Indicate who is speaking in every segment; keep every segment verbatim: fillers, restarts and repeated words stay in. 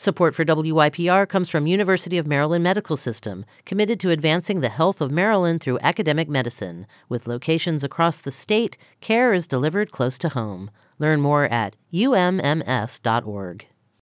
Speaker 1: Support for W Y P R comes from University of Maryland Medical System, committed to advancing the health of Maryland through academic medicine. With locations across the state, care is delivered close to home. Learn more at U M M S dot org.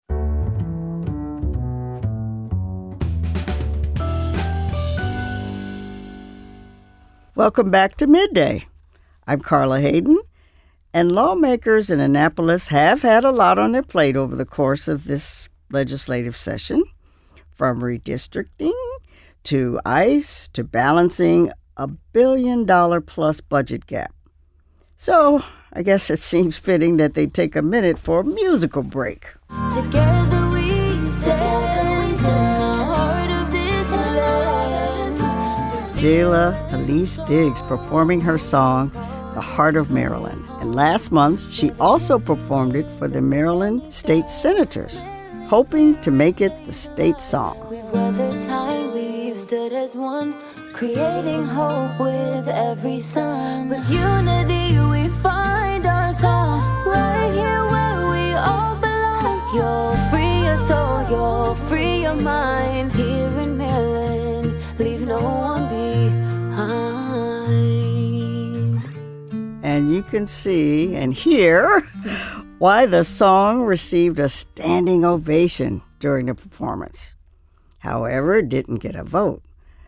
Speaker 2: Welcome back to Midday. I'm Carla Hayden, and lawmakers in Annapolis have had a lot on their plate over the course of this legislative session, from redistricting to ICE to balancing a billion dollar plus budget gap. So I guess it seems fitting that they take a minute for a musical break.
Speaker 3: Together we stand in the heart of this land.
Speaker 2: Jayla Elise Diggs performing her song, The Heart of Maryland. And last month, she also performed it for the Maryland State Senators, hoping to make it the state song.
Speaker 3: We've weathered time, we've stood as one, creating hope with every sun. With unity we find our song, right here where we all belong. You'll free your soul, you'll free your mind. Here in Maryland, leave no one behind.
Speaker 2: And you can see and hear why the song received a standing ovation during the performance. However, it didn't get a vote.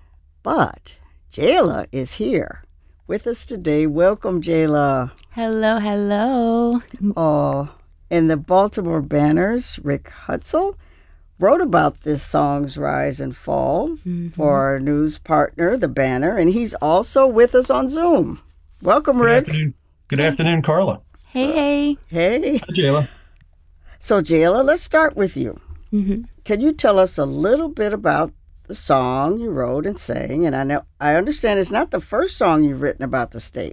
Speaker 2: But Jayla is here with us today. Welcome, Jayla.
Speaker 4: Hello, hello.
Speaker 2: Oh, in the Baltimore Banners, Rick Hutzel wrote about this song's rise and fall mm-hmm. for our news partner, The Banner, and he's also with us on Zoom. Welcome,
Speaker 5: Good
Speaker 2: Rick.
Speaker 5: Afternoon. Good afternoon, Carla.
Speaker 4: Hey, hey.
Speaker 2: Hey.
Speaker 5: Hi, Jayla.
Speaker 2: So, Jayla, let's start with you.
Speaker 4: Mm-hmm.
Speaker 2: Can you tell us a little bit about the song you wrote and sang? And I know I understand it's not the first song you've written about the state.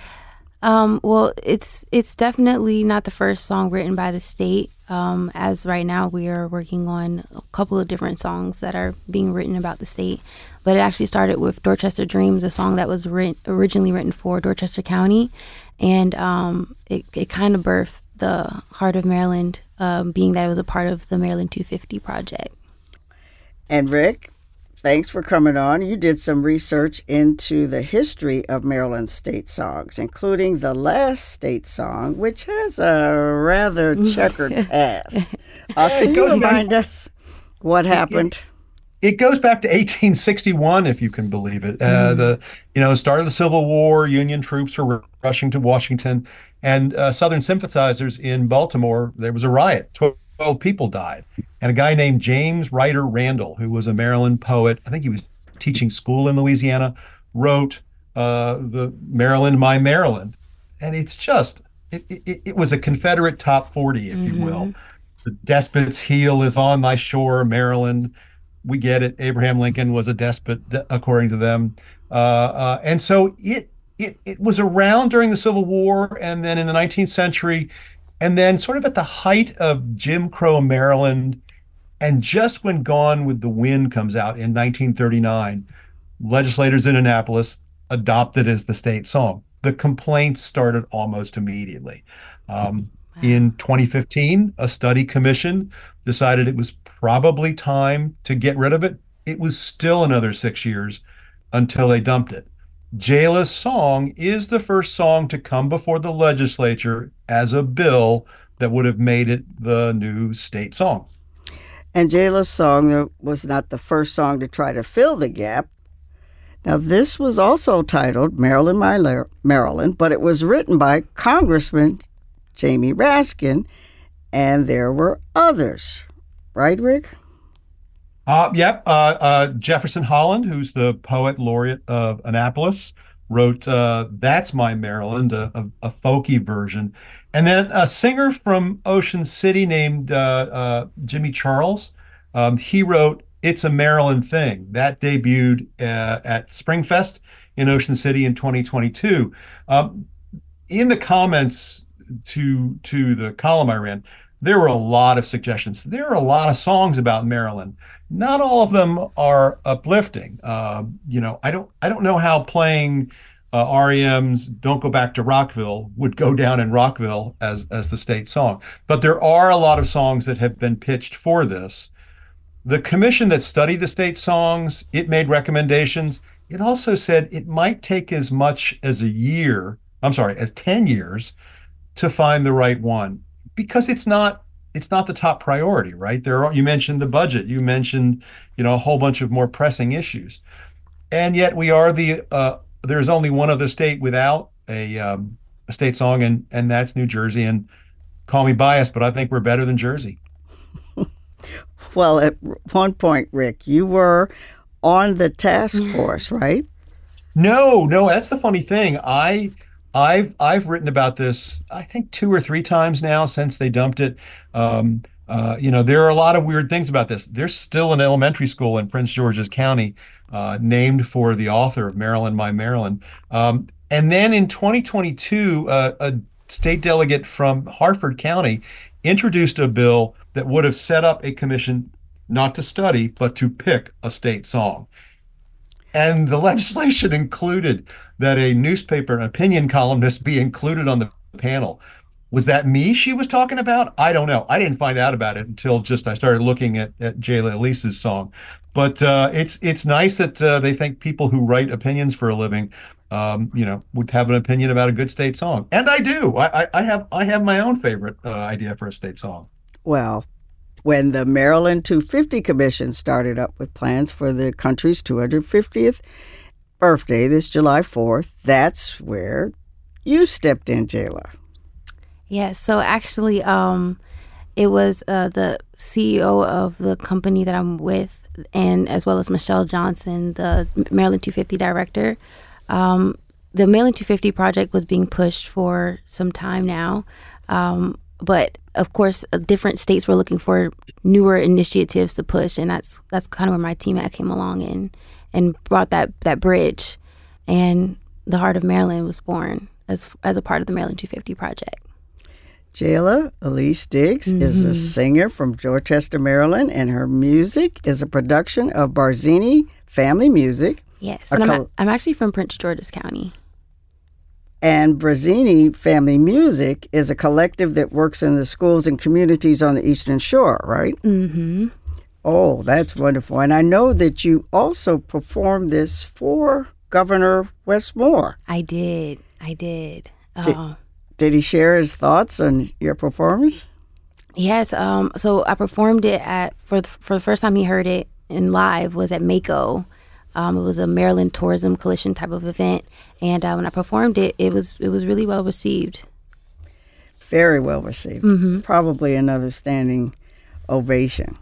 Speaker 4: Um, well, it's it's definitely not the first song written by the state. Um, as right now, we are working on a couple of different songs that are being written about the state. But it actually started with Dorchester Dreams, a song that was written, originally written for Dorchester County. And um, it, it kind of birthed the Heart of Maryland, um, being that it was a part of the Maryland two fifty project.
Speaker 2: And Rick, thanks for coming on. You did some research into the history of Maryland state songs, including the last state song, which has a rather checkered past. Uh, can you remind us what happened?
Speaker 5: It goes back to eighteen sixty-one, if you can believe it. Uh, mm. The you know start of the Civil War, Union troops were rushing to Washington, and uh, Southern sympathizers in Baltimore. There was a riot. Twelve people died, and a guy named James Ryder Randall, who was a Maryland poet, I think he was teaching school in Louisiana, wrote uh, the Maryland, My Maryland, and it's just it, it, it was a Confederate top forty, if mm-hmm. you will. The despot's heel is on thy shore, Maryland. We get it. Abraham Lincoln was a despot, according to them. Uh, uh, and so it, it it was around during the Civil War and then in the nineteenth century, and then sort of at the height of Jim Crow Maryland. And just when Gone with the Wind comes out in nineteen thirty-nine, legislators in Annapolis adopted it as the state song. The complaints started almost immediately. Um, wow. In twenty fifteen, a study commission decided it was probably time to get rid of it. It was still another six years until they dumped it. Jayla's song is the first song to come before the legislature as a bill that would have made it the new state song.
Speaker 2: And Jayla's song was not the first song to try to fill the gap. Now, this was also titled Maryland, My Maryland, but it was written by Congressman Jamie Raskin, and there were others. Right, Rick?
Speaker 5: Uh, yep. Uh, uh, Jefferson Holland, who's the poet laureate of Annapolis, wrote uh, That's My Maryland, a, a, a folky version. And then a singer from Ocean City named uh, uh, Jimmy Charles, um, he wrote It's a Maryland Thing. That debuted uh, at Springfest in Ocean City in twenty twenty-two. Um, in the comments to to the column I ran, there were a lot of suggestions. There are a lot of songs about Maryland. Not all of them are uplifting. Uh, you know, I don't I don't know how playing uh, R E M's "Don't Go Back to Rockville" would go down in Rockville as as the state song. But there are a lot of songs that have been pitched for this. The commission that studied the state songs, it made recommendations. It also said it might take as much as a year, I'm sorry, as ten years to find the right one, because it's not it's not the top priority, right? There are, you mentioned the budget, you mentioned, you know, a whole bunch of more pressing issues. And yet we are the uh, there's only one other state without a um, a state song, and and that's New Jersey. And call me biased, but I think we're better than Jersey.
Speaker 2: Well, at one point, Rick, you were on the task force, right?
Speaker 5: No, no, that's the funny thing. I I've I've written about this, I think, two or three times now since they dumped it. Um, uh, you know, there are a lot of weird things about this. There's still an elementary school in Prince George's County uh, named for the author of Maryland, My Maryland. Um, and then in twenty twenty-two, uh, a state delegate from Harford County introduced a bill that would have set up a commission not to study, but to pick a state song. And the legislation included that a newspaper, an opinion columnist, be included on the panel. Was that me she was talking about? I don't know. I didn't find out about it until just I started looking at, at Jayla Elise's song. But uh, it's it's nice that uh, they think people who write opinions for a living, um, you know, would have an opinion about a good state song. And I do. I, I, I have I have my own favorite uh, idea for a state song.
Speaker 2: Well, when the Maryland two fifty Commission started up with plans for the country's two hundred fiftieth birthday this July fourth, that's where you stepped in, Jayla.
Speaker 4: Yeah, so actually, um, it was uh, the C E O of the company that I'm with, and as well as Michelle Johnson, the Maryland two fifty director. Um, the Maryland two fifty project was being pushed for some time now, um, but of course, uh, different states were looking for newer initiatives to push, and that's that's kind of where my team at came along and and brought that that bridge, and the Heart of Maryland was born as as a part of the Maryland two fifty project.
Speaker 2: Jayla Elise Diggs mm-hmm. is a singer from Dorchester, Maryland, and her music is a production of Barzini Family Music.
Speaker 4: Yes, and col- I'm, I'm actually from Prince George's County.
Speaker 2: And Barzini Family Music is a collective that works in the schools and communities on the Eastern Shore, right?
Speaker 4: Mm-hmm.
Speaker 2: Oh, that's wonderful. And I know that you also performed this for Governor Wes Moore.
Speaker 4: I did. I did.
Speaker 2: Did, uh, did he share his thoughts on your performance?
Speaker 4: Yes. Um, so I performed it at, for the, for the first time he heard it in live was at Mako. Um, it was a Maryland Tourism Coalition type of event. And uh, when I performed it, it was it was really well received.
Speaker 2: Very well received.
Speaker 4: Mm-hmm.
Speaker 2: Probably another standing ovation.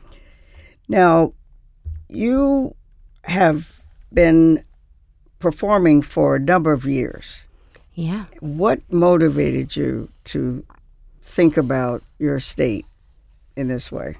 Speaker 2: Now, you have been performing for a number of years.
Speaker 4: Yeah.
Speaker 2: What motivated you to think about your state in this way?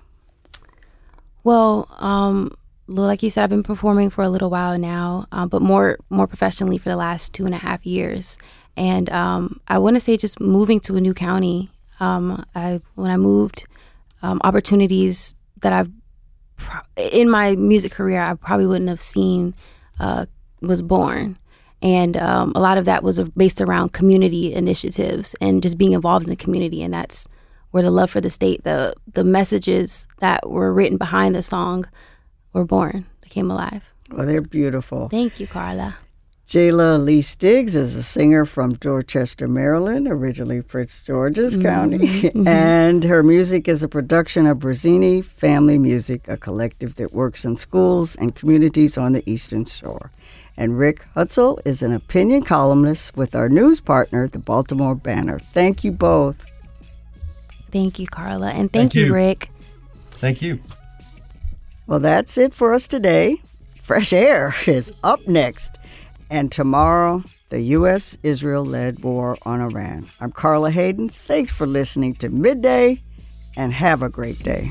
Speaker 4: Well, um, like you said, I've been performing for a little while now, uh, but more more professionally for the last two and a half years. And um, I want to say just moving to a new county. Um, I when I moved, um, opportunities that I've in my music career I probably wouldn't have seen uh, was born. And um, a lot of that was based around community initiatives and just being involved in the community. And that's where the love for the state, the the messages that were written behind the song were born. They came alive.
Speaker 2: Well, they're beautiful.
Speaker 4: Thank you, Carla.
Speaker 2: Jayla Elise Diggs is a singer from Dorchester, Maryland, originally Prince George's mm-hmm. County. Mm-hmm. And her music is a production of Barzini Family Music, a collective that works in schools and communities on the Eastern Shore. And Rick Hutzel is an opinion columnist with our news partner, the Baltimore Banner. Thank you both.
Speaker 4: Thank you, Carla. And thank,
Speaker 5: thank
Speaker 4: you,
Speaker 5: you,
Speaker 4: Rick.
Speaker 5: Thank you.
Speaker 2: Well, that's it for us today. Fresh Air is up next. And tomorrow, the U S Israel-led war on Iran. I'm Carla Hayden. Thanks for listening to Midday, and have a great day.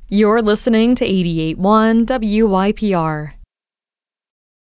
Speaker 6: You're listening to eighty-eight point one W Y P R.